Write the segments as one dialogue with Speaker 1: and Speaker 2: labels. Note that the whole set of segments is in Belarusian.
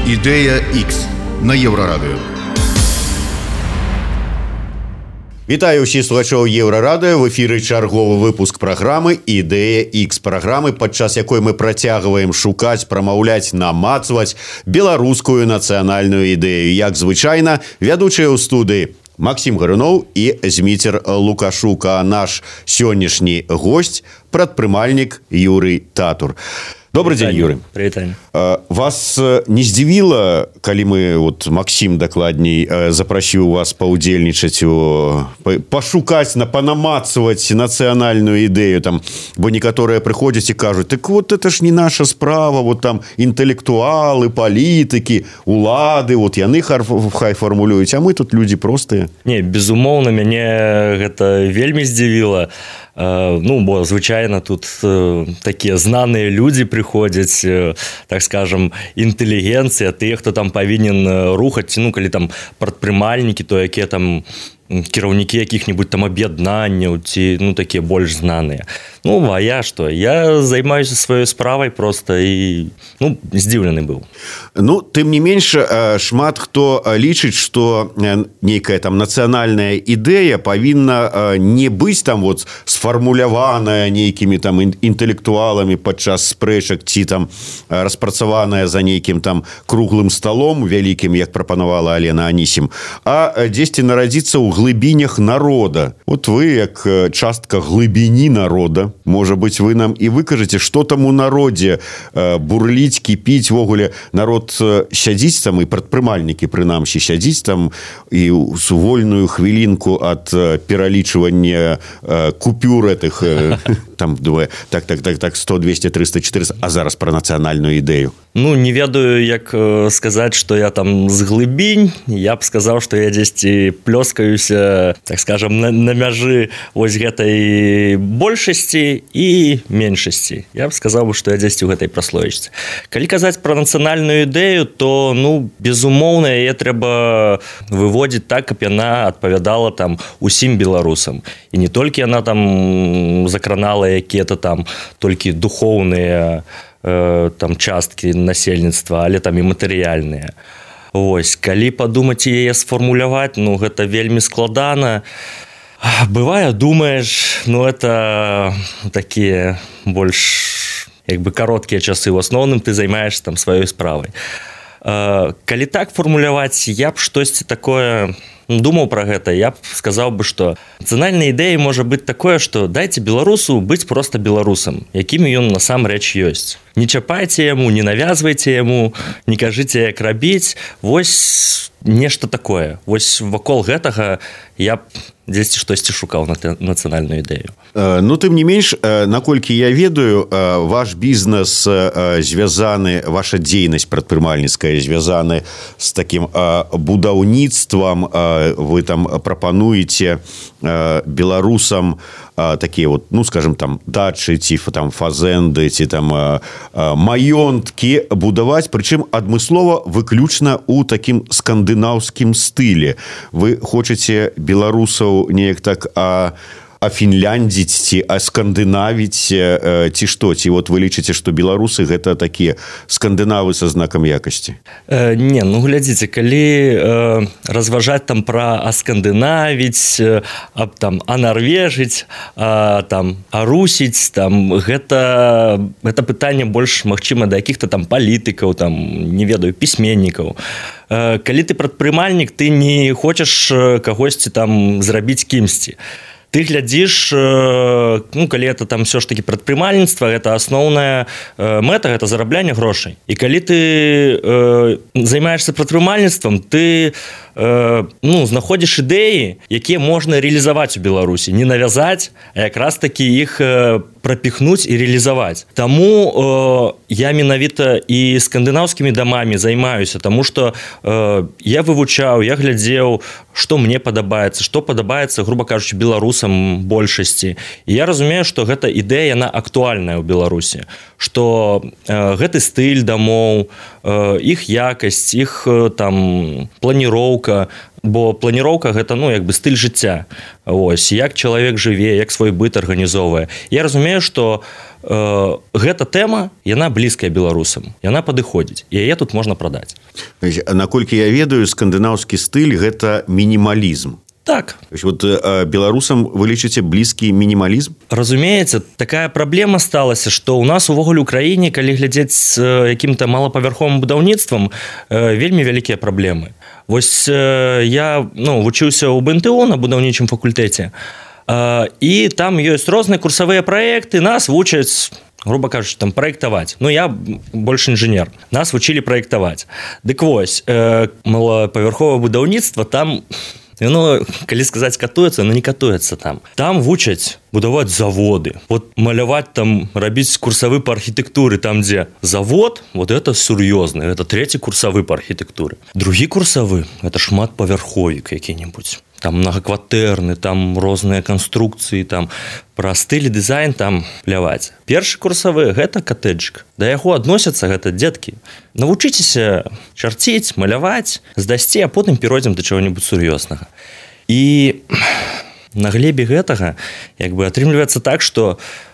Speaker 1: Ідэя X на Еўрарадыё. Вітаю ўсіх слухачоў Еўрарадыё. В эфіры чарговы выпуск праграмы «Ідэя X», праграмы, падчас якой мы працягваем шукаць, прамаўляць, намацваць беларускую нацыянальную ідэю. Як звычайна, вядучыя ў студыі Максим Гаруноў і Зміцер Лукашук, а наш сённяшні госць – прадпрымальнік Юрый Татур. Добрый день, Юрий.
Speaker 2: Привет.
Speaker 1: Вас не здзівіла, калі мы, Максим дакладней, запрасіў вас паўдзельнічаць, пашукаць, панамацваць нацыянальную ідэю, бо некаторыя прыходзяць і кажуць, так это ж не наша справа, там інтэлектуалы, палітыкі, улады, яны хай фармулююць, а мы тут людзі простыя.
Speaker 2: Не, безумоўна, мяне гэта вельмі здзівіла. Бо звычайна тут такія знаныя людзі прыходзяць, так скажем, інтэлігенцыя, тыя, хто там павінен рухаць, калі там прадпрымальнікі, то якія там кіраўнікі якіх-небудзь там аб'яднанняў ці такія больш знаныя. А я што? Я займаюся сваёй справай проста і здзіўлены быў.
Speaker 1: Тым не менш, шмат хто лічыць, што нейкая там нацыянальная ідэя павінна не быць там сфармуляваная нейкімі там інтэлектуаламі падчас спрэчак ці там распрацаваная за нейкім там круглым сталом вялікім, як прапанавала Алена Анісім, а дзесьці нарадзіцца ў глыбінях народа. Вы, як частка глыбіні народа, можа быць, вы нам і выкажаце, што там у народзе бурліць, кіпіць, вогуле народ сядзіць там, і прадпрымальнікі прынамсі сядзіць там, і з вольную хвілінку ад пералічвання купюр этих, там, так, 100, 200, 300, 400, а зараз пра нацыянальную ідэю.
Speaker 2: Не ведаю, як сказаць, што я там з глыбінь, я б сказаў, што я дзесьці плёскаюся, так скажем, на мяжы гэтай большасці і меншасці. Я б сказаў, што я дзесьці ў гэтай праслоечцы. Калі казаць пра нацыянальную ідэю, то, безумоўна, яе трэба выводзіць так, каб яна адпавядала там усім беларусам. І не толькі яна там закранала якія-то там толькі духоўныя там часткі насельніцтва, але там і матэрыяльныя. Калі падумаць і яе сфармуляваць, гэта вельмі складана. Бывае, думаеш, это такія больш кароткія часы. В асноўным ты займаешься там сваёй справай. Калі так фармуляваць, я б штосьці такое думаў пра гэта, я б сказаў бы, што нацыянальная ідэя можа быць такое, што дайце беларусу быць проста беларусам, якімі ён насамрэч ёсць. Не чапайце яму, не навязвайце яму, не кажыце, як рабіць. Нешта такое. Вакол гэтага я б дзесьці штосьці шукаў нацыянальную ідэю.
Speaker 1: Тым не менш, наколькі я ведаю, ваш бізнес звязаны, ваша дзейнасць прадпрымальніцкая звязаны з такім будаўніцтвам. Вы там прапануеце беларусам такія скажем, там дачы ці там фазенды ці там маёнткі будаваць, прычым адмыслова выключна ў такім скандынаўскім стылі. Вы хочаце беларусаў неяк так афінляндзіць ці аскандынавіць ці што? Ці вы лічыце, што беларусы гэта такія скандынавы са знакам якасці?
Speaker 2: Не, глядзіце, калі разважаць там пра аскандынавіць, там анарвежыць, там арусіць, там гэта пытанне больш магчыма да якіх-то там палітыкаў, там не ведаю, пісьменнікаў. Калі ты прадпрымальнік, ты не хочаш кагосьці там зрабіць кімсьці. Ты глядзіш, калі это там все ж таки прадпрымальніцтва, гэта асноўная мэта, гэта зарабляне грошай. І калі ты займаешься прадпрымальніцтвам, ты знаходзіш ідэі, якія можна рэалізаваць у Беларусі, не навязаць, а якраз таки іх прапіхнуць і рэалізаваць. Таму я менавіта і скандынаўскімі дамамі займаюся, таму што я вывучаў, я глядзеў, што мне падабаецца, што падабаецца, груба кажучы, беларусам большасці. І я разумею, што гэта ідэя, яна актуальная ў Беларусі, што гэты стыль дамоў, іх якасць, іх там планіроўка, бо планіроўка гэта як бы стыль жыцця. Ось як чалавек жыве, як свой быт арганізоўвае. Я разумею, што гэта тэма, яна блізкая беларусам, яна падыходзіць, яе тут можна прадаць.
Speaker 1: Наколькі я ведаю, скандынаўскі стыль гэта мінімалізм.
Speaker 2: Так.
Speaker 1: Вот беларусам вы лічыце блізкі мінімалізм?
Speaker 2: Разумееце, такая праблема сталася, што ў нас увогуле ў краіне, калі глядзець з якім-то малапавярховым будаўніцтвам, вельмі вялікія праблемы. Вось я вучыўся ў БНТО на будаўнічым факультэце, і там ёсць розныя курсавыя праекты, нас вучаць, грубо кажучы, там праектаваць. Я больш інжынер. Нас вучылі праектаваць. Дык вось, малапавярховае будаўніцтва там, калі сказаць, катуецца, не катуецца там. Там вучаць будаваць заводы. Вот маляваць там, рабіць курсавы па архітэктуры, там, дзе завод, вот это сур'ёзны, это трэці курсавы па архітэктуры. Другі курсавы, это шматпавярховік які-небудзь. Там многакватэрны, там розныя канструкцыі, там пра стыль і дызайн там пляваць. Першы курсавы гэта катэджык. Да яго адносяцца гэта дзеткі. Навучыцеся чарціць, маляваць, здасці, а потым перайдзем да чаго-небудзь сур'ёзнага. І на глебе гэтага як бы атрымліваецца так, што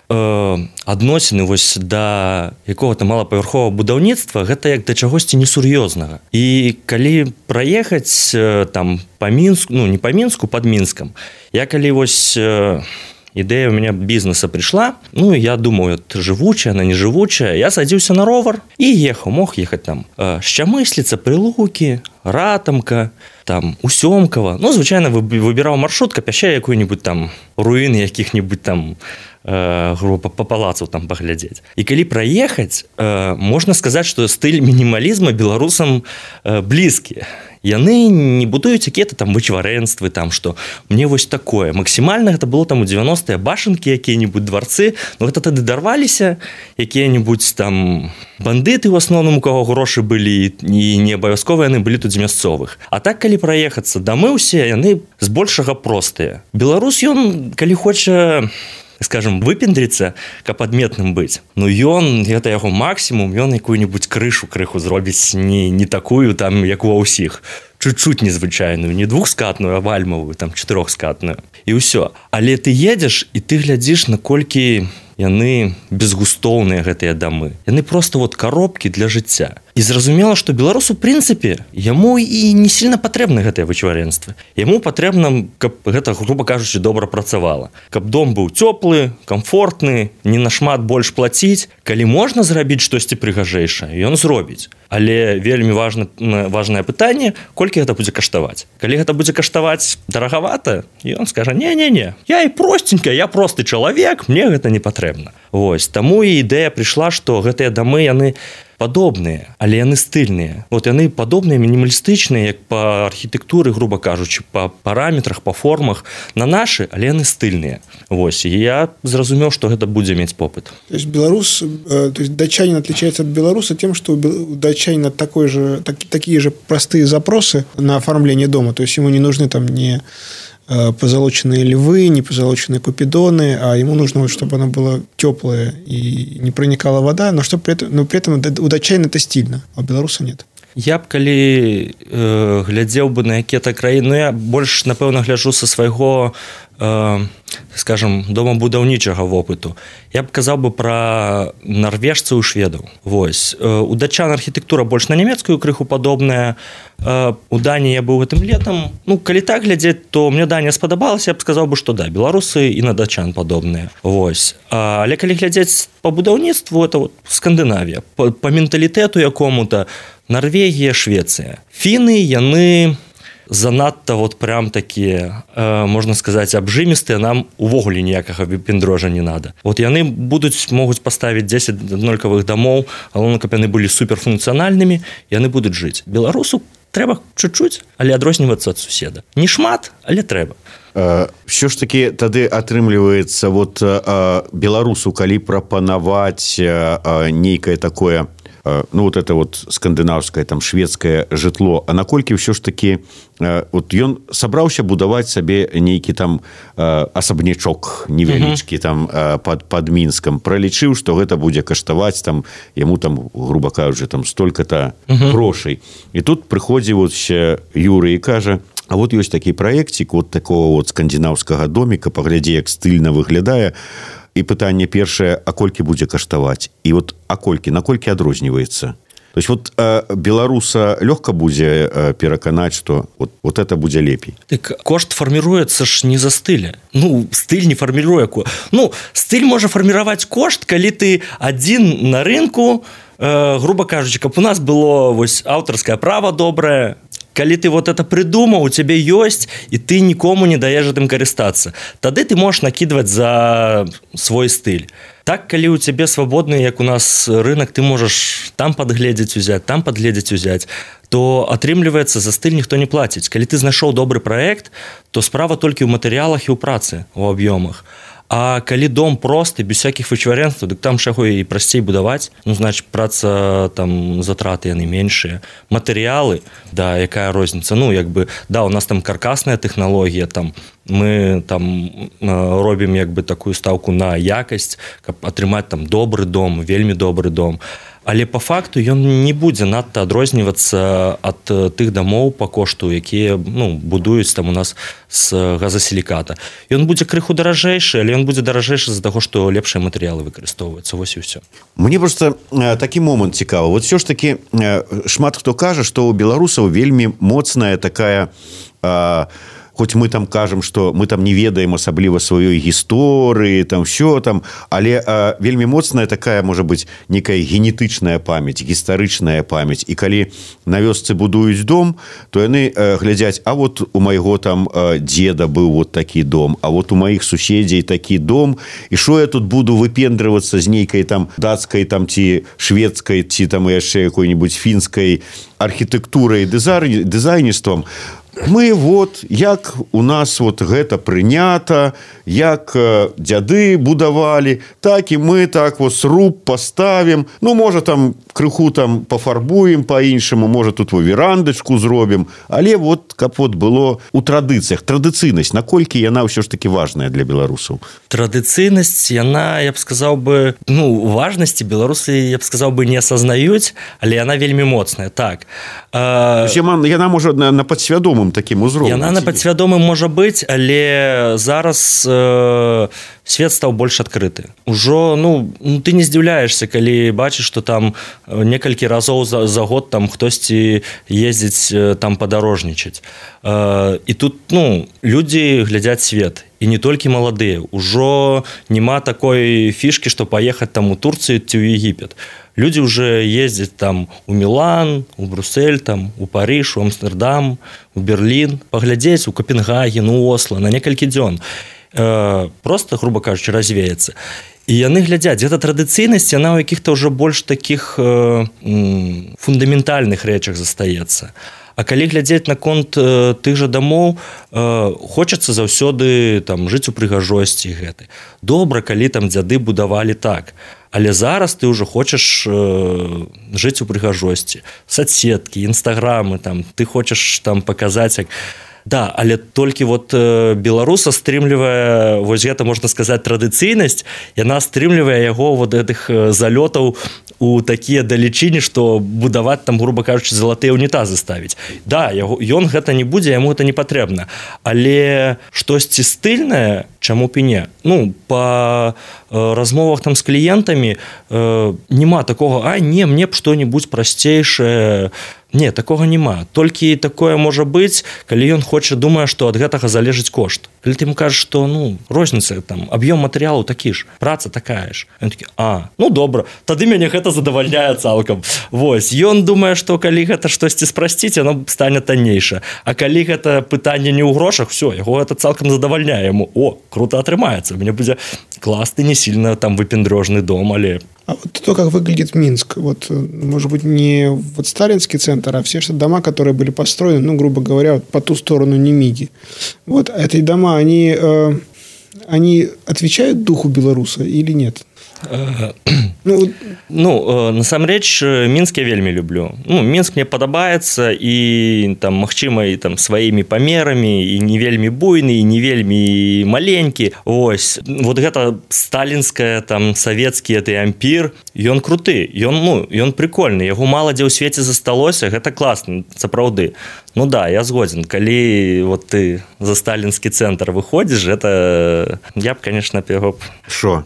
Speaker 2: адносіны вось да якога-то малапавярховага будаўніцтва гэта як да чагосьці несур'ёзнага. І калі праехаць там па Мінску, не па Мінску, пад Мінскам, я калі вось ідэя ў мяне бізнеса прыйшла, я думаю, жывучая, она не жывучая, я садзіўся на ровар і мог ехаць там Шчамысліца, Прылукі, Ратамка, там Усёмкава. Звычайна выбіраў маршрут, капяща якую-нибудь там руіны якіх-нибудь там група па палацу там паглядзець. І калі праехаць, можна сказаць, што стыль мінімалізма беларусам блізкі. Яны не будуюць якія-то там вычварэнствы, там, што мне вось такое. Максімальна гэта было там у 90-е башанкі, якія-нибудь дварцы, гэта тады дарваліся якія-нибудь там бандыты, у асноўным, у каго грошы былі, і не абавязкова яны былі тут з мясцовых. А так, калі праехацца, дамы ўсе, яны збольшага простыя. Беларус, ён, калі хоча, скажем, выпендрыцца, каб адметным быць, гэта яго максімум, ён якую-нибудь крышу крыху зробіць не такую, там, як у ўсіх, чуть-чуть незвычайную, не двухскатную, а вальмавую, там, 4-скатную. І ўсё. Але ты едзеш, і ты глядзіш, наколькі яны безгустоўныя, гэтыя дамы. Яны просто коробкі для жыцця. І зразумела, што беларусу, у прынцыпе, яму і не сильно патрэбны гэтыя вычварэнствы. Яму патрэбна, каб гэта, грубо кажучы, добра працавала. Каб дом быў цёплы, камфортны, не нашмат больш плаціць. Калі можна зрабіць штосьці прыгажэйшае, ён зробіць. Але вельмі важнае пытанне, колькі гэта будзе каштаваць. Калі гэта будзе каштаваць дарагавата, ён скажа: не, я і простенька, я просты чалавек, мне гэта не патрэбна. Вось, таму і ідэя прыйшла, што гэтыя дамы, яны падобныя, але яны стыльныя. Яны падобныя, мінімалістычныя, як па архітэктуры, грубо кажучы, па параметрах, па формах, на нашы, але яны стыльныя. Вось, і я зразумеў, што гэта будзе мець попыт.
Speaker 3: То есть датчанин отличается от белоруса тем, что у датчанина такие же простые запросы на оформление дома. То есть ему не нужны там не позолоченные львы, не позолоченные купидоны, а ему нужно, чтобы оно было теплое и не проникала вода, но при этом у датчанина это стильно, а у белоруса нет.
Speaker 2: Я б, калі глядзеў бы на якія-то краіны, я больш, напэўна, гляджу са свайго, скажем, домабудаўнічага вопыту. Я б казаў бы пра нарвежцаў і шведаў. Вось. У датчан архітэктура больш на нямецкую крыху падобная. У Даніі я быў гэтым летам. Калі так глядзець, то мне Данія спадабалася, я б сказаў бы, што да, беларусы і на датчан падобныя. Вось. Але калі глядзець па будаўніцтву, это Скандынавія. Па менталітэту якому-то Нарвегія, Швецыя. Фіны, яны занадта прям такія, можна сказаць, абжымістыя, нам увогуле ніякага выпендрожа не надо. Яны могуць паставіць 10 аднолькавых дамоў, галоўна, каб яны былі суперфункцыянальнымі, яны будуць жыць. Беларусу трэба чуть-чуть, але адрознівацца ад суседа. Не шмат, але трэба.
Speaker 1: Що ж таки тады атрымліваецца беларусу, калі прапанаваць нейкае такое, это скандынаўскае, там, шведскае жытло, а наколькі ўсё ж таки ён сабраўся будаваць сабе нейкі там асабнячок невялічкі там пад Мінскам, пралічыў, што гэта будзе каштаваць там яму там, грубо кажучы, там столькі-то грошай. І тут прыходзіць Юрый і кажа: А вот ёсць такі праекцік вот такого вот скандинаўскага доміка, паглядзі, як стыльна выглядае. І пытанне першае, а колькі будзе каштаваць? І вот а колькі, наколькі адрозніваецца? То есть вот беларуса лёгка будзе пераканаць, што вот это будзе лепей.
Speaker 2: Так кошт фарміруецца ж не за стыля. Ну, стыль не фарміруе кошт. Ну, стыль можа фарміраваць кошт, калі ты адзін на рынку, грубо кажучы, каб у нас было вось аўтарскае права добрае, калі ты вот это придумаў, у цябе ёсць, і ты нікому не даеш гэтым карыстацца, тады ты можаш накідваць за свой стыль. Так, калі у цябе свабодны, як у нас рынок, ты можаш там падгледзець узяць, то атрымліваецца, за стыль ніхто не плаціць. Калі ты знайшоў добры праект, то справа толькі ў матэрыялах і ў працы, у аб'ёмах. А калі дом просты, без всякіх вычварэнстваў, дык там чаго і прасцей будаваць, ну, значит, праца, там, затраты яны меншыя. Матэрыялы, да, якая розніца? Ну, як бы, да, у нас там каркасная тэхналогія, там, мы там робім, як бы, такую стаўку на якасць, каб атрымаць там добры дом, вельмі добры дом. Але по факту ён не будзе надта адрознівацца ад тых дамоў по кошту, якія, ну, будуюць там у нас з газасіліката. Ён будзе крыху даражэйшы, але ён будзе даражэйшы з-за таго, што лепшыя матэрыялы выкарыстоўваюцца. Вось і ўсё.
Speaker 1: Мне просто такі момант цікавы. Вот все ж таки шмат хто кажа, што ў беларусаў вельмі моцная такая... Хоць мы там кажам, што мы там не ведаем асабліва сваёй гісторыі, там все там, але вельмі моцная такая, можа быць, некая генетычная памяць, гістарычная памяць. І калі на вёсцы будуюць дом, то яны глядзяць, а вот у майго там дзеда быў вот такі дом, а вот у маіх суседзей такі дом, і што я тут буду выпендрывацца з нейкай там дацкай там ці шведскай, ці там яшчэ якой-небудзь фінскай архітэктурай, дызайнерствам. Мы вот, як у нас вот гэта прынята, як дзяды будавалі, так і мы так вот сруб поставім. Ну, можа, там крыху там пафарбуем па-іншаму, можа, тут верандачку зробім. Але вот, каб вот было у традыцыях. Традыцыйнасць, наколькі яна ўсё ж таки важная для беларусаў?
Speaker 2: Традыцыйнасць, яна, я б сказаў бы, ну, важнасці беларусы, я б сказаў бы, не асазнаюць, але яна вельмі моцная, так.
Speaker 1: Яна можа на падсвядомым такім узроўні.
Speaker 2: Яна на падсвядомым можа быць, але зараз свет стаў больш адкрыты. Ужо, ну, ты не здзіўляешся, калі бачыш, што там некалькі разоў за год там хтосьці ездзіць там падарожнічаць. І тут, ну, людзі глядзяць свет. І не толькі маладыя. Ужо няма такой фішкі, што паехаць там у Турцыю ці ў Егіпет. Людзі ўжо ездзяць там у Мілан, у Брюссель, там, у Париж, у Амстердам, у Берлін, паглядзець у Копенгаген, у Осло на некалькі дзён. Просто, грубо кажучы, развеяцца. І яны глядзяць, гэта традыцыйнасць, яна ў якіх-то ўжо больш такіх фундаментальных рэчах застаецца. А калі глядзець наконт тых жа дамоў, хочацца заўсёды там жыць у прыгажосці гэтай. Добра, калі там дзяды будавалі так. Але зараз ты ўжо хочаш жыць у прыгажосці. Соцсеткі, інстаграмы, там, ты хочаш там паказаць, як... Да, але толькі вот беларуса стрымлівае, вось гэта, можна сказаць, традыцыйнасць, яна стрымлівае яго вот гэтых залётаў у такія далечыні, што будаваць там, грубо кажучы, залатыя ўнітазы ставіць. Да, ён гэта не будзе, яму гэта не патрэбна. Але штосьці стыльнае, чаму б і не? Ну, па размовах там з кліентамі няма такога, не, мне б што-небудзь прасцейшае. Не, такога няма. Толькі такое можа быць, калі ён хоча, думае, што ад гэтага залежыць кошт. Калі ты ему кажаш, што, ну, розніца, там, аб'ём матэрыялу такі ж, праца такая ж. Ён такі, ну, добра, тады мяне гэта задавальняе цалкам. Вось, ён думае, што калі гэта штосьці спрасціць, яно стане таннейша. А калі гэта пытанне не ў грошах, все, яго гэта цалкам задавальняе яму. О, круто атрымаецца, мне будзе класны, не сильно там выпендрёжны дом, але...
Speaker 3: А вот то, как выглядит Минск, вот, может быть, не вот сталинский центр, а все дома, которые были построены, ну, грубо говоря, вот, по ту сторону Немиги. Вот, эти дома, они отвечают духу белоруса или нет?
Speaker 2: насамрэч Мінск я вельмі люблю. Мінск мне падабаецца і там магчыма і там сваімі памерамі і не вельмі буйны і не вельмі маленькі. Вось вот гэта сталінская там савецкі гэты ампір, ён круты, ён прикольны, яго мала дзе ў свеце засталося, гэта класна, сапраўды. Да, я згоден, калі вот ты за сталінскі цэнтр выходзіш, гэта я б, конечно, яго
Speaker 1: Шо?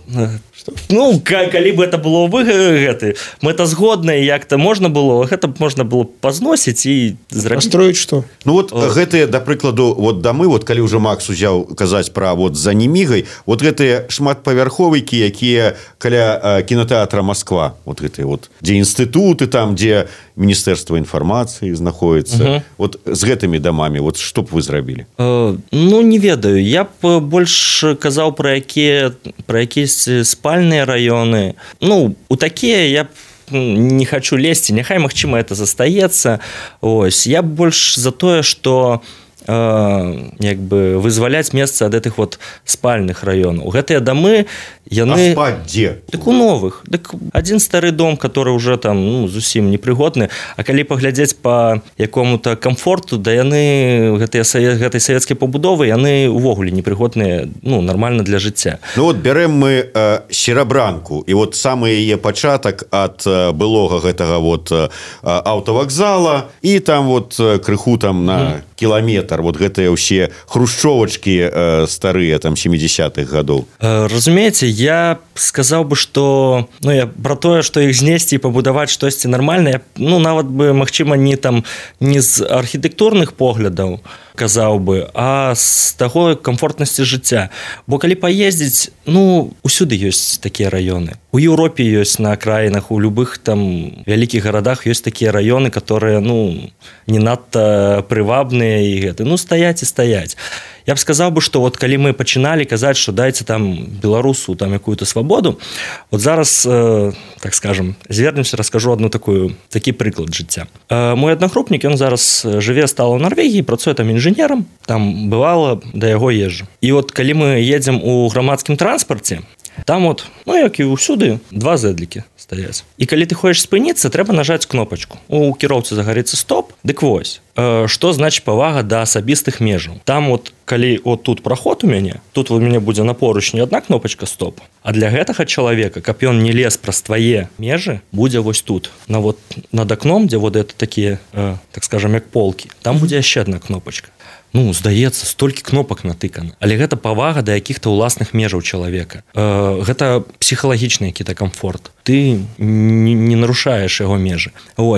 Speaker 2: Калі б это было мэтазгоднае, як-то можна было, гэта б можна было пазносіць і зрабіць.
Speaker 3: Построіць што?
Speaker 1: Гэтыя, да прыкладу, дамы, калі ўжо Макс узяў казаць пра за Немігай, гэтыя шматпавярховікі, якія каля кінотэатра Москва, гэтыя дзе інстытуты, там, дзе Міністэрства інфармацыі знаходіцца. З гэтымі дамамі, што б вы зрабілі?
Speaker 2: Не ведаю. Я б больш казаў пра якісь спальныя раёны. У такія я б не хочу лезці, няхай, магчыма, это застаецца. Я б больш за тое, што вызваляць месца ад гэтых спальных раёнаў. Гэтыя дамы, яны...
Speaker 1: А спаць дзе?
Speaker 2: Дык у новых. Дык адзін стары дом, который уже там зусім непрыгодны, а калі паглядзець па якому-то комфорту, да яны гэтай савецкай пабудовы, яны увогуле непрыгодныя, нармальна для жыцця.
Speaker 1: Бярем мы Серабранку, і самы яе пачатак ад былога гэтага аўтавакзала, і там крыху там на кіламетр, гэтыя ўсе хрушчовачкі старыя, там, 70-х гадоў.
Speaker 2: Разумееце, я сказаў бы, што я пра тое, што іх знесці і пабудаваць штосьці нармальнае, нават бы, магчыма, не з архітэктурных поглядаў казаў бы, а з таго камфортнасці жыцця. Бо калі паездзіць, усюды ёсць такія раёны. У Еўропе ёсць на акраінах, у любых там вялікіх гарадах ёсць такія раёны, которые, не надта прывабныя і гэты. Стаяць і стаяць. Я б сказаў бы, што калі мы пачыналі казаць, што дайце там беларусу там якую-то свабоду, зараз, так скажем, звернемся, раскажу такі прыклад жыцця. Мой аднагрупнік, ён зараз жыве стала ў Нарвегіі, працуе там інжынерам, там бывала да яго езжа. І калі мы едзем у грамадскім транспарце, там як і ўсюды, 2 зэдлікі стаяць. І калі ты хочаш спыніцца, трэба нажаць кнопачку. У кіроўцы загарыцца стоп, дык вось. Што значыць павага да асабістых межаў? Там калі тут праход у мяне, тут у мяне будзе на поручні одна кнопачка стоп, а для гэтага чалавека, каб ён не лез праз твае межы, будзе вось тут. Над акном, дзе это такія, так скажем, як полкі, там будзе яшчэ одна кнопачка. Здаецца, столькі кнопак натыкана. Але гэта павага да якіх-то ўласных межаў чалавека. Гэта псіхалагічны які-то комфорт. Ты не нарушаеш яго межы.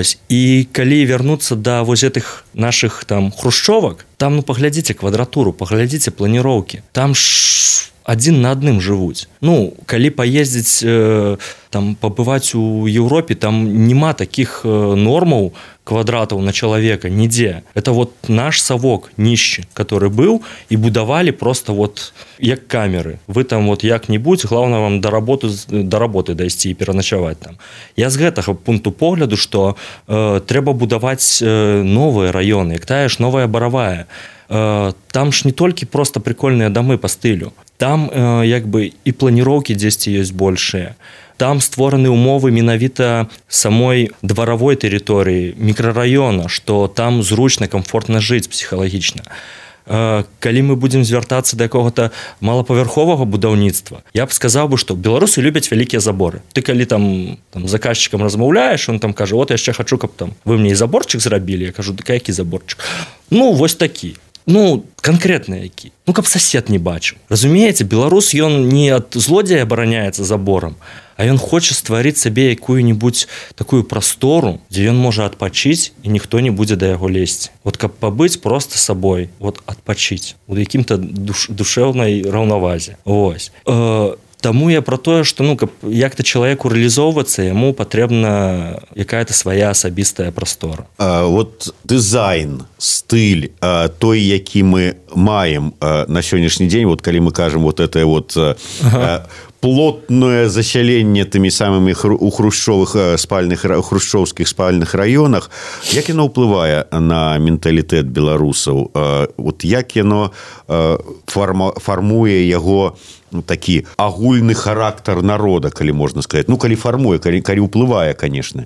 Speaker 2: І калі вярнуцца да гэтых нашых там хрушчовак, там паглядзіце квадратуру, паглядзіце планіроўкі. Там ж адзін на адным жывуць. Калі паездзіць, там пабываць у Еўропе, там няма такіх нормаў квадратаў на чалавека нідзе. Это наш савок нішчы, который быў, і будавалі просто як камеры. Вы там як-небудзь, главное вам до работы дайсці і пераначаваць там. Я з гэтага пункту погляду, што трэба будаваць новыя раёны, як тая ж новая Баравая. Там ж не толькі просто прикольныя дамы па стылю. Там і планіроўкі дзесьці ёсць большыя. Там створаны ўмовы менавіта самой дваравой тэрыторыі, мікрараёна, што там зручна, комфортна жыць псіхалагічна. Калі мы будзем звяртацца да якога-то малапавярховага будаўніцтва, я б сказаў бы, што беларусы любяць вялікія заборы. Ты калі там заказчыкам размаўляеш, он там кажа, я яшчэ хачу, каб там вы мне і заборчык зрабілі. Я кажу, дык які заборчык? Вось такі. Конкретно які. Каб сосед не бачыў. Разумееце, беларус, ён не ад злодзея абараняецца заборам, а ён хоча стварыць сабе якую-нибудь такую прастору, дзе ён можа адпачыць, і ніхто не будзе да яго лезці. Каб пабыць проста сабой, адпачыць у якім-то душэўнай раўнавазе. Таму я пра тое, што каб як-то чалавеку рэалізоўвацца, яму патрэбна якая-то свая асабістая прастора.
Speaker 1: Дызайн, стыль, той, які мы маем на сённяшні дзень, калі мы кажам плотное засяленне тымі самымі у хрушчовых хрушчоўскіх спальных раёнах, як яно ўплывае на менталітэт беларусаў? Вот як яно фармуе яго такі агульны характар народа, калі можна сказаць, калі фармуе, калі ўплывае, конечно.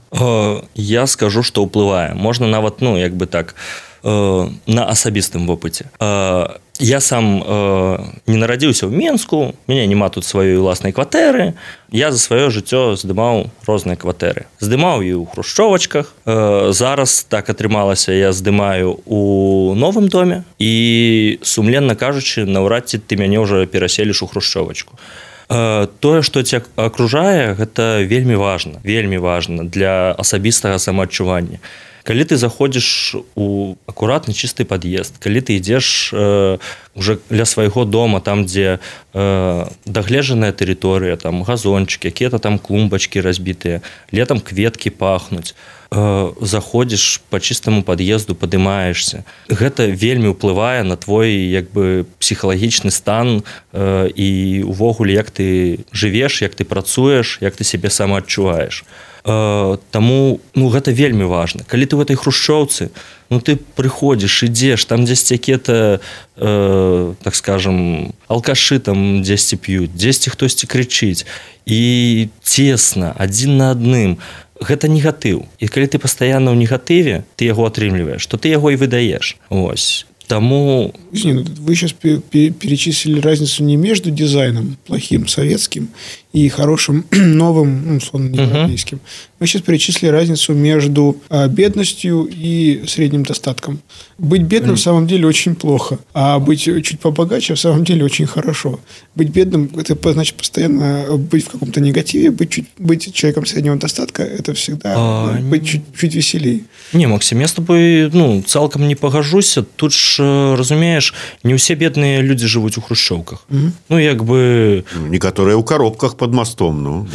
Speaker 2: Я скажу, што ўплывае. Можна нават, як бы так, на асабістым вопыце. Я сам не нарадзіўся ў Менску, мяне няма тут сваёй уласнай кватэры. Я за сваё жыццё здымаў розныя кватэры. Здымаў і ў хрушчовачках. Зараз так атрымалася, я здымаю у новым доме і, сумленна кажучы, наўрад ці ты мяне ўжо пераселіш у хрушчовачку. Тое, што цябе акружае, гэта вельмі важна для асабістага самаадчування. Калі ты заходзіш у акуратны чысты пад'езд, калі ты ідзеш уже ля свайго дома, там, дзе дагледжаная тэрыторыя, там газончыкі, якія-то там клумбачкі разбітыя, летам кветкі пахнуць, заходзіш па чыстаму пад'езду, падымаешся. Гэта вельмі ўплывае на твой як бы псіхалагічны стан і увогуле, як ты жывеш, як ты працуеш, як ты сябе самаадчуваеш. Таму гэта вельмі важна. Калі ты ў этой хрушчоўцы, ты прыходзіш, ідзеш, там дзесьці якія-то, так скажем, алкашы там дзесьці п'юць, дзесьці хтосьці крычыць, і цесна, адзін на адным. Гэта негатыў. І калі ты пастаянна ў негатыве, ты яго атрымліваеш, то ты яго і выдаеш. Вось. Тому...
Speaker 3: Вы сейчас перечислили разницу не между дизайном плохим советским и хорошим новым, условно, европейским. Вы сейчас перечислили разницу между бедностью и средним достатком. Быть бедным в самом деле очень плохо, а быть чуть побогаче в самом деле очень хорошо. Быть бедным – это значит постоянно быть в каком-то негативе, быть человеком среднего достатка – это всегда быть чуть веселее.
Speaker 2: Не, Максим, я с тобой цалкам не пагажуся. Тут ж, разумееш, не ўсе бедныя людзі жывуць у хрушчоўках. Як бы...
Speaker 1: Некаторыя ў коробках под мостом,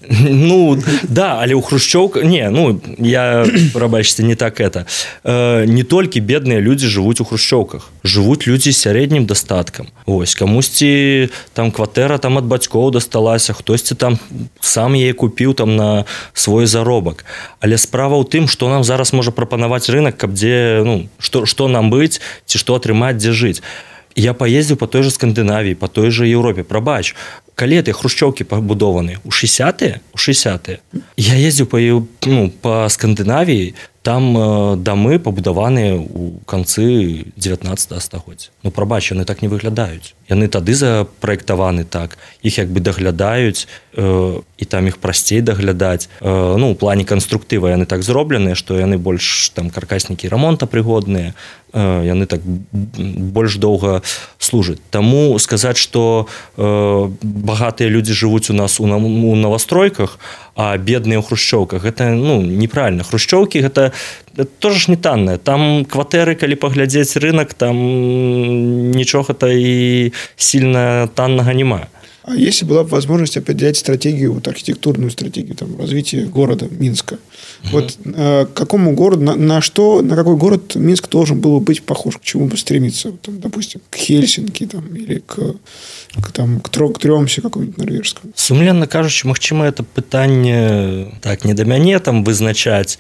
Speaker 2: да, але ў хрушчоўках... Не, я, прабачце, не так это. Не толькі бедныя людзі жывуць у хрушчоўках. Жывуць людзі з сярэднім дастаткам. Вось, камусьці там кватэра там ад бацькоў дасталася, хтосьці там сам яе купіў там на свой заробак. Але справа ў тым, што нам зараз можа прапанаваць рынок, каб дзе, што нам быць, ці што атрымаць, дзе жыць. Я паездзіў па той жа Скандынавіі, па той жа Еўропе. Прабач, калі гэтыя хрушчоўкі пабудованы? У 60-е? У 60-е. Я ездзіў па Скандынавіі, там дамы пабудаваныя ў канцы 19 стагоддзя. Прабач, яны так не выглядаюць. Яны тады запраектаваны так, іх як бы даглядаюць, і там іх прасцей даглядаць. У плане канструктыва яны так зробленыя, што яны больш там каркаснікі рамонта прыгодныя, яны так больш доўга служаць. Таму сказаць, што багатыя людзі жывуць у нас у новастройках, а бедныя ў хрушчоўках, гэта неправільна. Хрушчоўкі гэта тоже ж не таннае. Там кватэры, калі паглядзець рынок, там нічога-то і сильно таннага няма.
Speaker 3: А если была бы возможность определять стратегию, архитектурную стратегию развития города Минска, вот какому городу, на какой город Минск должен был бы быть похож, к чему бы стремиться? Допустим, к Хельсинки или к Трёмсе какому-нибудь норвежскому?
Speaker 2: Сумленна кажучы, магчыма, это пытанне так не да мяне там вызначаць.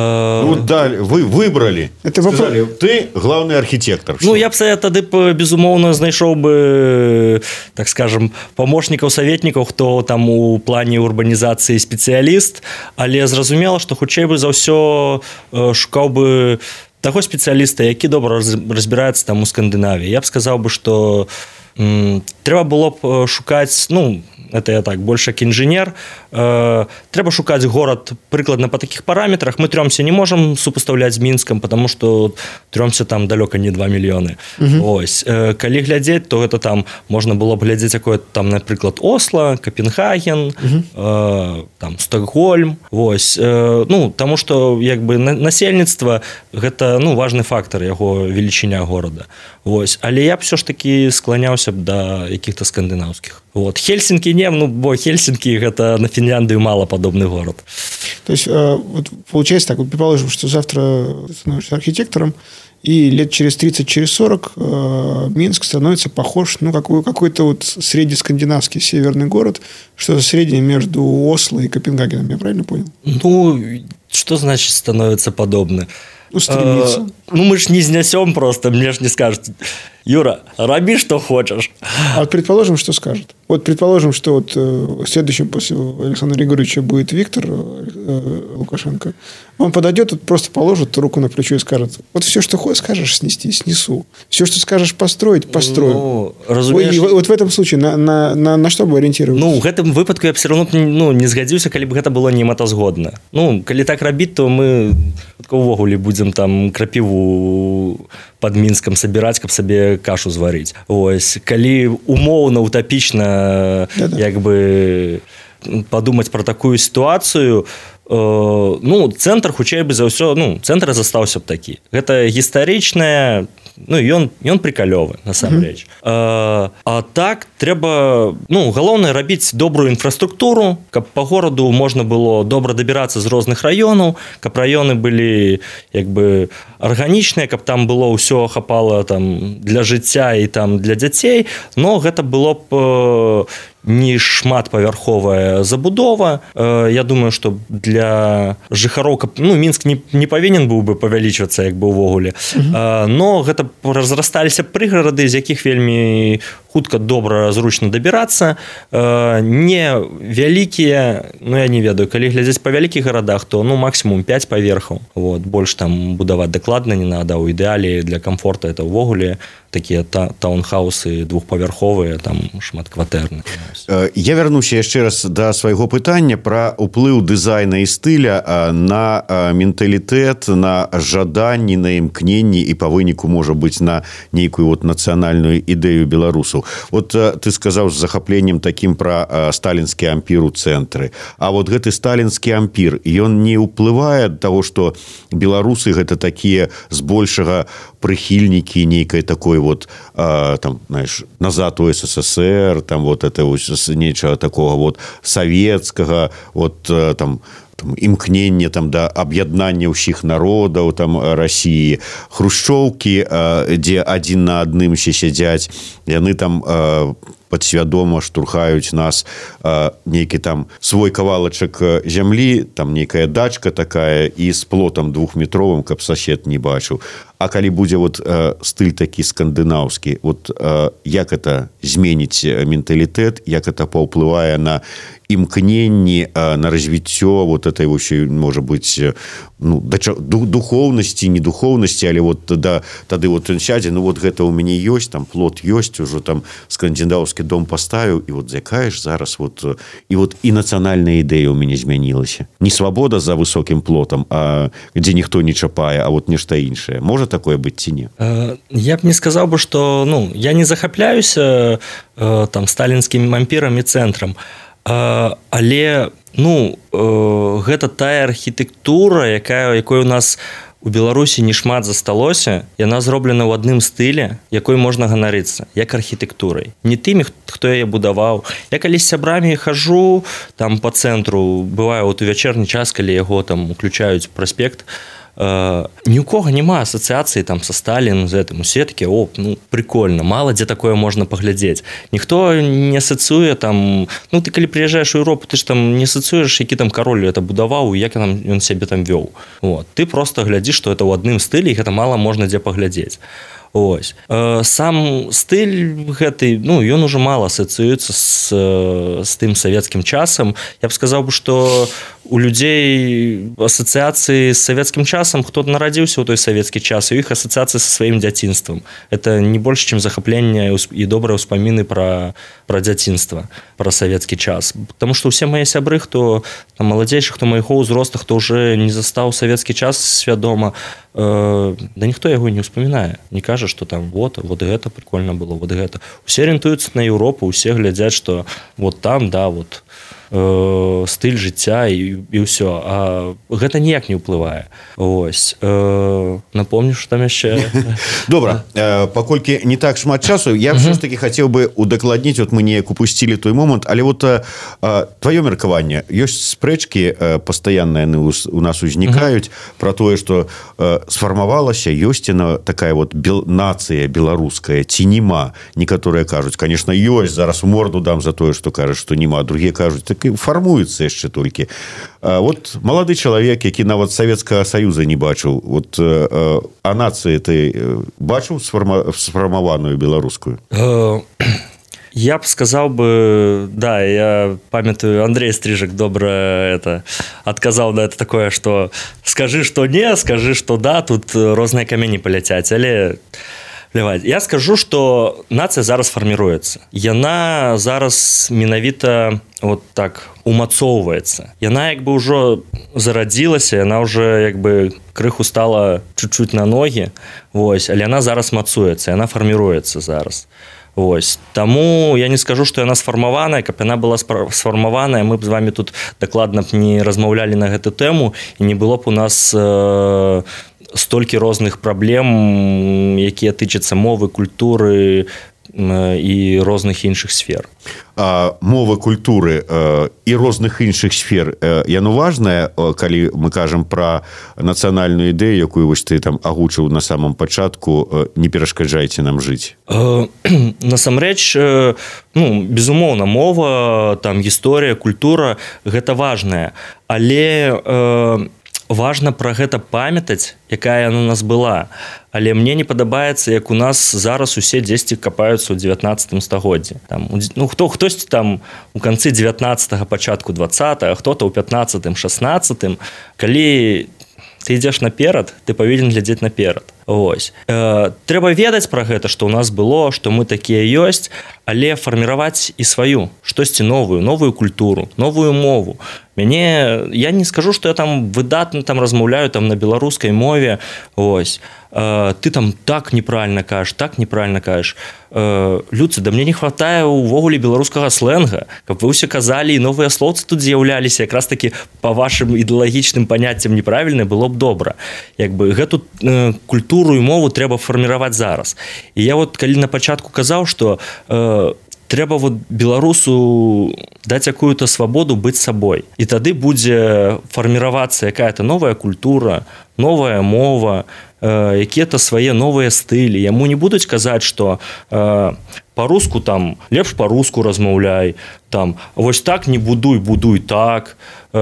Speaker 1: Вы выбрали.
Speaker 3: Это
Speaker 1: сказали, ты главный архитектор.
Speaker 2: Я б тады безумоўна знайшоў бы, так скажем, помощнікаў, советнікаў, хто там у плане урбанізацыі спецыяліст, але зразумела, што хутчэй бы за ўсё шукаў бы таго спецыяліста, які добра разбіраецца там у Скандынавіі. Я б сказаў бы, што трэба было б шукаць, это я так, больш як інжынер, трэба шукаць горад прыкладна па такіх параметрах. Мы Трёмсе не можам супастаўляць з Мінскам, потому што Трёмсе там далёка не 2 мільёны. Ось. Калі глядзець, то гэта там можна было б глядзець якое там, напрыклад, Осло, Копенгаген, там Стокгольм. Ось. Таму што як бы насельніцтва гэта важны фактар яго велічыня горада. Ось. Але я б все ж таки скланяўся б да якіх-то скандынаўскіх. Хельсинки не, бо Хельсинки гэта на Финляндию мало подобный город.
Speaker 3: То есть, получается так, предположим, что завтра ты становишься архитектором, И лет через 30, через 40 Минск становится похож, ну, какой-то вот среднескандинавский северный город, что-то среднее между Осло и Копенгагеном. Я правильно понял?
Speaker 2: Ну, что значит становится подобно?
Speaker 3: Ну, стремится.
Speaker 2: Ну, мы ж не снесем просто, мне ж не скажут: Юра, раби, что хочешь.
Speaker 3: А вот предположим, что скажет. Вот предположим, что вот следующим после Александра Григорьевича будет Виктор Лукашенко. Он подойдет, вот просто положит руку на плечо и скажет: вот все, что скажешь снести, снесу. Все, что скажешь построить, построю.
Speaker 2: Ну, разумеешь...
Speaker 3: Вот в этом случае на что бы ориентироваться?
Speaker 2: Ну, в гэтым выпадку я б все равно не згадзіўся, калі б гэта было не мэтазгодна. Ну, калі так рабіць, то мы увогуле будзем там крапіву под Мінскам сабіраць, каб сабе кашу зварыць. Вось, калі умоўна, утапічна, як бы падумаць пра такую сітуацыю, ну, цэнтр, хутчэй бы за ўсё, ну, цэнтр застаўся б такі. Гэта гістарычная, ну, ён прикалёвы, насамрэч. А так, трэба, ну, галоўнае рабіць добрую інфраструктуру, каб па гораду можна было добра дабірацца з розных раёнаў, каб раёны былі, як бы, арганічныя, каб там было ўсё хапала там для жыцця і там для дзяцей, но гэта было б не шматпавярховая забудова. Я думаю, што для жыхароў, ну, Мінск не павінен быў бы павялічвацца, як бы, увогуле. Но гэта разрасталіся прыгарады, з якіх вельмі хутка добра, зручна дабірацца. Не вялікія, ну, я не ведаю, калі глядзець па вялікіх гарадах, то, ну, максімум 5 паверхаў. Вот, больш там будаваць дакладна не надо. У ідэале для комфорта это ўвогуле такія таунхаусы двухпавярховыя, там шматкватэрныя.
Speaker 1: Я вярнуся яшчэ раз да свайго пытання пра ўплыў дызайна і стыля на менталітэт, на жаданні, на імкненні і па выніку, можа быць, на нейкую вот нацыянальную ідэю беларусаў. Вот ты сказаў з захапленнем такім пра сталінскі ампір у цэнтры. А вот гэты сталінскі ампір, ён не ўплывае ад таго, што беларусы гэта такія збольшага прыхільнікі нейкай такой вот, там, знаешь, назад у СССР, там вот это нечага такого вот советскага, вот там імкнення там да аб'яднання ўсіх народаў там России, хрушчоўкі, дзе адзін на адным ще сядзяць, яны там падсвядома штурхаюць нас нейкі там свой кавалачак зямлі, там нейкая дачка такая і з плотам 2-метровым, каб сосед не бачыў. А калі будзе вот стыль такі скандынаўскі, вот як это зменіць менталітэт, як это паўплывае на імкненні, на развіццё вот этой, можа быць, ну, духоўнасці, не духоўнасці, але вот тады вот ён сядзе, ну вот гэта у мяне ёсць, там плот ёсць, ужо там скандынаўскі дом паставіў, і вот зякаеш зараз вот, і нацыянальная ідэя ў мяне змянілася. Не свабода за высокім плотам, а дзе ніхто не чапае, а вот нешта іншае. Можа такое быць ці не?
Speaker 2: Я б не сказаў бы, што, ну, я не захапляюся там сталінскім ампірам і цэнтрам, але, ну, гэта тая архітэктура, якой у нас у Беларусі не шмат засталося, яна зроблена ў адным стылі, якой можна ганарыцца, як архітэктурай. Не тымі, хто яе будаваў. Я калі з сябрамі хожу там па цэнтру, бывае вот у вячэрні час, калі яго там уключаюць праспект, ні ў кого няма асацыяцыі там са Сталін, з гэтым. Усе такія: о, ну, прикольна, мала дзе такое можна паглядзець. Ніхто не асацыюе там, ну, ты калі прыязджаеш у Еўропу, ты ж там не асацыюеш, які там кароль это будаваў, як ён сябе там вёў. Вот. Ты просто глядзіш, што это ў адным стылі, і гэта мала можна дзе паглядзець. Ось. Сам стыль гэты, ну, ён уже мала асацыюецца з тым савецкім часам. Я б сказаў, што у людзей асацыяцыі з савецкім часам, хто нарадзіўся ў той савецкі час, у іх асацыяцыі са сваім дзяцінствам. Это не больш, чым захапленне і добрыя ўспаміны пра дзяцінства, пра савецкі час. Таму што ўсе мае сябры, хто там маладзейшы, хто майго ўзроста, хто ўжо не застаў савецкі час свядома, да ніхто яго не ўспамінае, не кажа, што там вот гэта прикольно было, вот гэта. Усе арыентуюцца на Еўропу, усе глядзяць, што вот там, да, вот стыль жыцця і ўсё, а гэта ніяк не ўплывае. Ось. Напомню, што там яшчэ.
Speaker 1: Добра, паколькі не так шмат часу, я все ж таки хацеў бы удакладніць, вот мы неяк упусцілі той момант, але вот твоё меркаванне, ёсць спрэчкі пастаянныя у нас узнікаюць про тое, што сфармавалася, ёсць яна такая вот нацыя беларуская ці нема. Некаторыя кажуць, конечно, ёсць, зараз у морду дам за тое, што кажа, што нема, другія кажуць, так і фармуецца яшчэ толькі. Вот малады чалавек, які нават Савецкага Саюза не бачыў, вот а нацыі ты бачыў сфармаваную беларускую?
Speaker 2: Я б сказал бы, да, я памятаю, Андрей Стрижек добра адказаў на это такое, что скажи, что не, скажи, что да, тут розныя камені паляцяць, але плевать. Я скажу, что нация зараз фарміруецца. Яна зараз менавіта вот так умацоўваецца. Яна як бы ўжо зарадзілася, яна ўжо як бы крыху стала чуть-чуть на ногі, вось, але яна зараз мацуецца, яна фарміруецца зараз. Вось. Таму я не скажу, што яна сфармаваная, каб яна была сфармаваная, мы б з вами тут дакладна б не размаўлялі на гэту тэму і не было б у нас столькі розных праблем, якія тычацца мовы, культуры і розных іншых сфер.
Speaker 1: Мовы, культуры і розных іншых сфер, яно важнае, калі мы кажам пра нацыянальную ідэю, якую вось ты там агучыў на самом пачатку, не перашкаджайце нам жыць.
Speaker 2: Насамрэч, безумоўна, мова, там гісторыя, культура гэта важная, але важна пра гэта памятаць, якая яна у нас была. Але мне не падабаецца, як у нас зараз усе дзесьці капаюцца ў 19 стагоддзі. Хтосьці там у канцы 19-го, пачатку 20-го, хто-то ў 15-м, 16-м. Калі ты ідзеш наперад, ты павінен глядзець наперад. Вось. Трэба ведаць пра гэта, што ў нас было, што мы такія ёсць, але фарміраваць і сваю, штосьці новую культуру, новую мову. Я не скажу, што я там выдатна там размаўляю там на беларускай мове, ось. Ты там так неправильно кажаш. Людцы, да мне не хватае увогуле беларускага слэнга, каб вы ўсе казалі, і новыя слоўцы тут з'яўляліся, якраз такі па вашым ідэалагічным паняццям неправільна было б добра. Як бы гэту культуру і мову трэба фарміраваць зараз. І я вот калі на пачатку казаў, што трэба вот беларусу даць якую-то свабоду быць сабой. І тады будзе фарміравацца якая-то новая культура, новая мова, якія-то свае новыя стылі. Яму не будуць казаць, што па-руску там лепш па-руску размаўляй, там вось так не будуй так.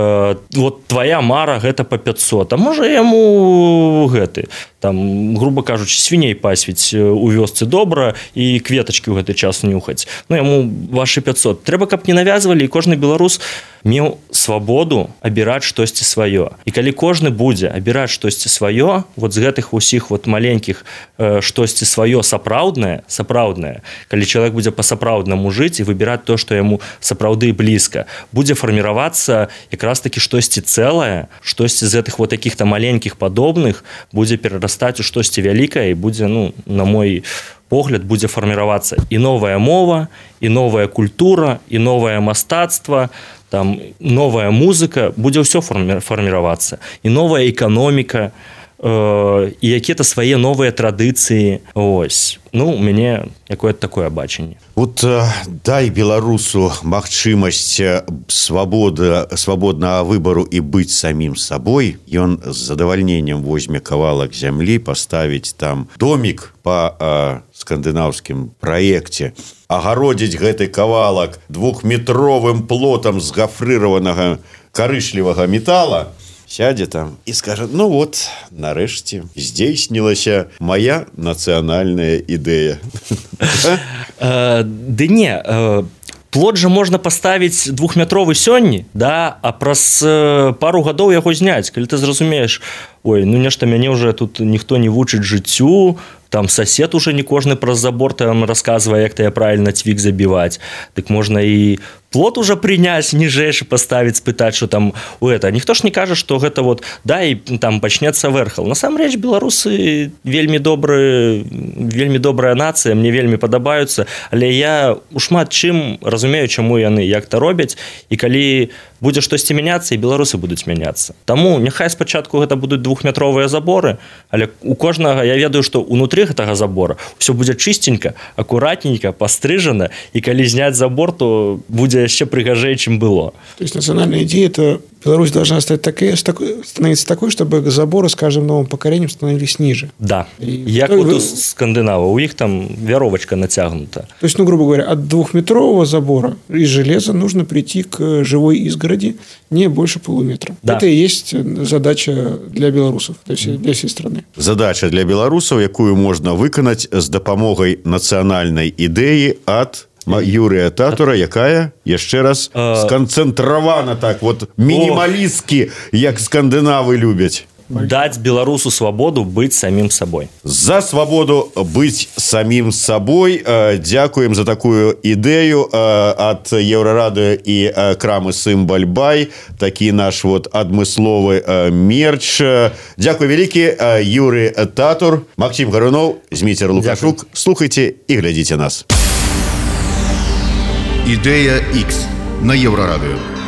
Speaker 2: Вот твоя мара гэта па 500. А можа яму там, грубо кажучы, свіней пасвіць у вёсцы добра і кветачкі ў гэты час нюхаць. Яму вашы 500. Трэба, каб не навязвалі, і кожны беларус меў свабоду абіраць штосьці сваё. І калі кожны будзе абіраць штосьці сваё, вот з гэтых усіх вот маленькіх штосьці сваё сапраўднае, калі чалавек будзе па-сапраўднаму жыць і выбіраць то, што яму сапраўды блізка, будзе фарміравацца якраз такі штосьці цэлае, штосьці з гэтых вот такіх-то маленькіх падобных будзе перарастаць у штосьці вялікае і будзе, на мой погляд, будзе фарміравацца і новая мова, і новая культура, і новае мастацтва, там новая музыка, будзе ўсё фарміравацца. І новая эканоміка, і якія-то свае новыя традыцыі. Ось. У мяне якое-то такое бачанне.
Speaker 1: Вот дай беларусу магчымасць свабоднага выбару і быць самім сабой, ён з задавальненнем возьме кавалак зямлі, паставіць там домік па скандынаўскім праекце, агародзіць гэты кавалак 2-метровым плотам з гафрыраванага карышлівага метала, сядзе там і скажа, нарэшце здзейснілася мая нацыянальная ідэя.
Speaker 2: Ды не, плот жа можна паставіць 2-метровы сёння, да, а праз пару гадоў яго зняць, калі ты зразумееш, ой, ну нешта мяне уже тут ніхто не вучыць жыццю, там сосед уже не кожны праз забор там рассказывае, як я правильно цвік забіваць. Дык можна і плот уже прыняць ніжэйшы паставіць, спытаць, что там у это. Ніхто ж не кажа, что гэта вот да і там пачнецца вэрхал. Насамрэч беларусы вельмі добрая нацыя, мне вельмі падабаюцца, але я у шмат чым разумею, чаму яны як-то робяць, і калі будзе штосьці мяняцца, і беларусы будуць мяняцца. Таму няхай спачатку гэта будуць 2-метровыя заборы, але у кожнага я ведаю, што унутры гэтага забора все будзе чыстенька, акуратненько, пострижано, и калі зняць забор, то будзе яшчэ прыгажэй, чым было.
Speaker 3: То есть национальная идея – это Беларусь должна становиться такой, чтобы заборы с каждым новым поколением становились ниже.
Speaker 2: Да, як вот у скандинаваў, у іх там вяровачка натягнута.
Speaker 3: То есть, ну, грубо говоря, от 2-метрового забора из железа нужно прийти к живой изгороди не больше полуметра. Да. Это и есть задача для белорусов, для всей страны.
Speaker 1: Задача для беларусаў, якую можна выканаць з дапамогай нацыянальнай ідэі ад Юрыя Татура, якая, яшчэ раз, сканцэнтравана так, вот мінімалісткі, як скандынавы любяць.
Speaker 2: Даць беларусу свабоду быць самім сабой.
Speaker 1: За свабоду быць самім сабой. Дзякуем за такую ідэю ад Еўрарадыё і крамы Сымбаль-Бай. Такі наш вот адмысловы мерч. Дзякуй вялікі, Юрый Татур, Максим Гаруноў, Зміцер Лукашук. Слухайце і глядзіце нас.
Speaker 4: Ідэя X на Еўрарадыё.